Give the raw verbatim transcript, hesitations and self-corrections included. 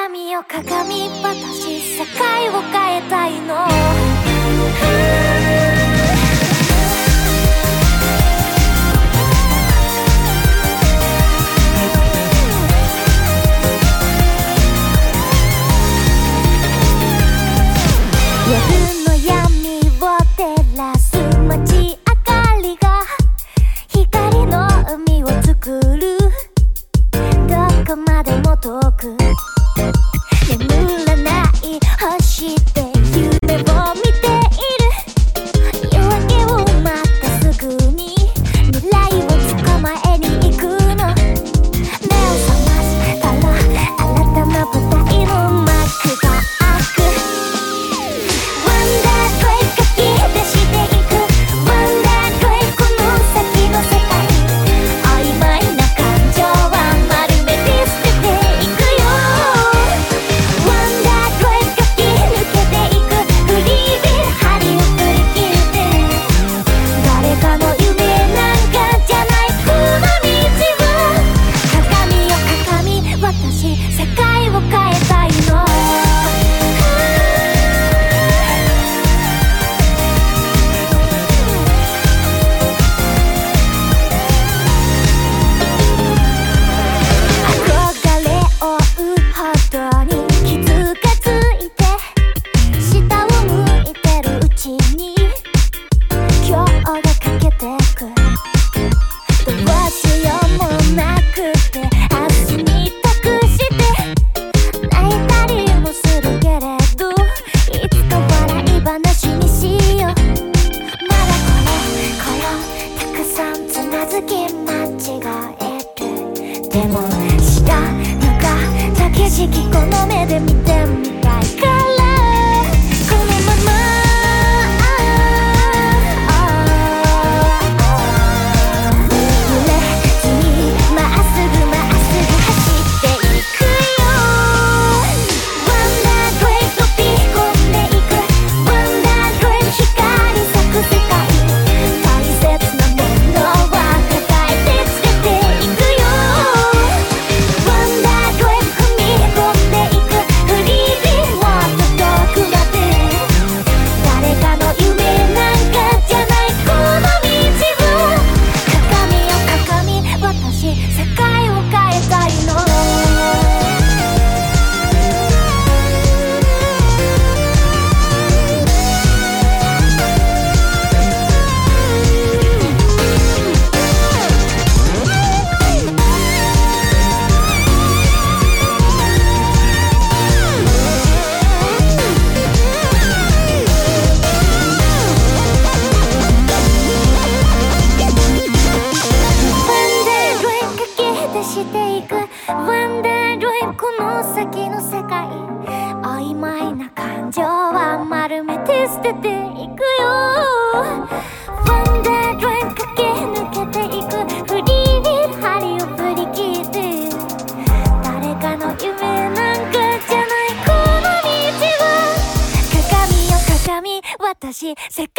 鏡よ鏡、私世界を変えたいの。夜の闇を照らす街明かりが光の海を作る。どこまでも遠く眠らない星で夢を見ている。夜明けを待ってすぐに未来を捕まえに行くの。目を覚ましたら新たな舞台の幕が開く。ワンダードレイ書き出していく。ワンダードレイこの先の世界。曖昧な感情は丸めて捨てていくよ。ワンダードレイ書き抜けていく。フリーで針を振り切って誰かの夢なんかじゃないこの道は。鏡よ鏡、私世界を変えたいの。憧れを追うほどに気づかついて下を向いてるうちに今日が欠けてく。どうしようもなくて明日に託して泣いたりもするけれどいつか笑い話にしよう。まだこれこれたくさんつまずき間違える。でも知らなかった景色この目で見てみたいからこのまま揺れずにまっすぐまっすぐ走っていくよ。ワンダードレイ飛び込んでいく。ワンダードレイ光咲く世界。大切なものは抱えて捨てていくよ。ワンダードレイ踏み込んでいく。フリーでもっと遠くまで誰かの夢なんかじゃないこの道は。鏡よ鏡、私世界を変えたいの。していく。ワンダードレイこの先の世界。曖昧な感情は丸めて捨てていくよ。ワンダードレイ駆け抜けていく。フリーで針を振り切って誰かの夢なんかじゃないこの道は。鏡よ鏡、私世界